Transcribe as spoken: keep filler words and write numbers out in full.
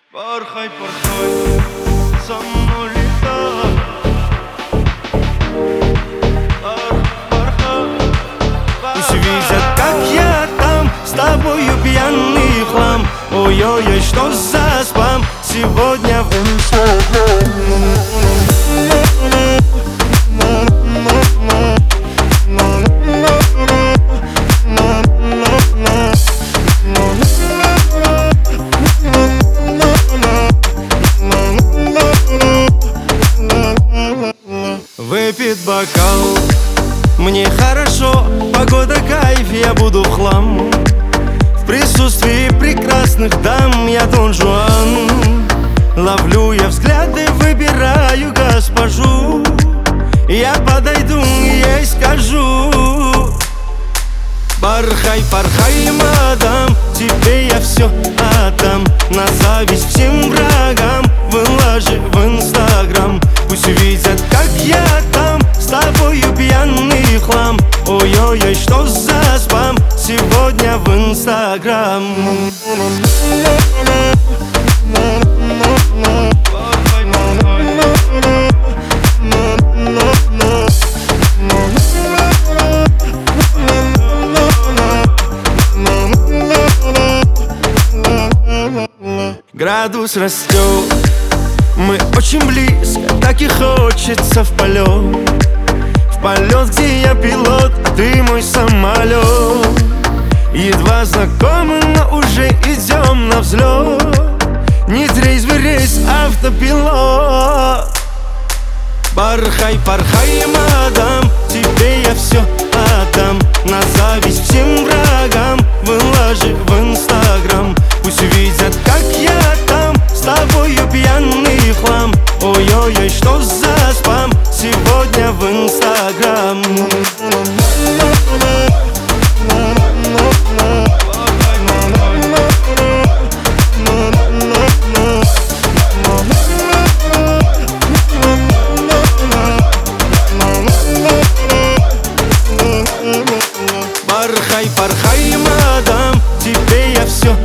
Порхай, порхай, со мной летай. Пусть видят, как я там с тобою пьяный хлам. Ой-ой-ой, что за спам сегодня в Инстаграм. Выпит бокал, мне хорошо, погода кайф, я буду в хлам. В присутствии прекрасных дам я Дон Жуан. Ловлю я взгляды, выбираю госпожу. Я подойду и ей скажу: порхай, порхай, мадам, тебе я все отдам. На зависть всем врагам выложи в Инстаграм. Пусть видят, как я там с тобою пьяный хлам. Ой-ой-ой, что за спам сегодня в Инстаграм. Градус растет, мы очень близко, так и хочется в полет. В полет, где я пилот, а ты мой самолет. Едва знакомы, но уже идем на взлет. Не трезвый рейс, автопилот. Порхай, порхай, мадам, тебе я все отдам. На зависть всем врагам выложи в Инстаграм. Пусть видят, как я там с тобою пьяный хлам. Ой-ой-ой, что за спам сегодня в Инстаграм. Порхай, порхай, мадам, тебе я все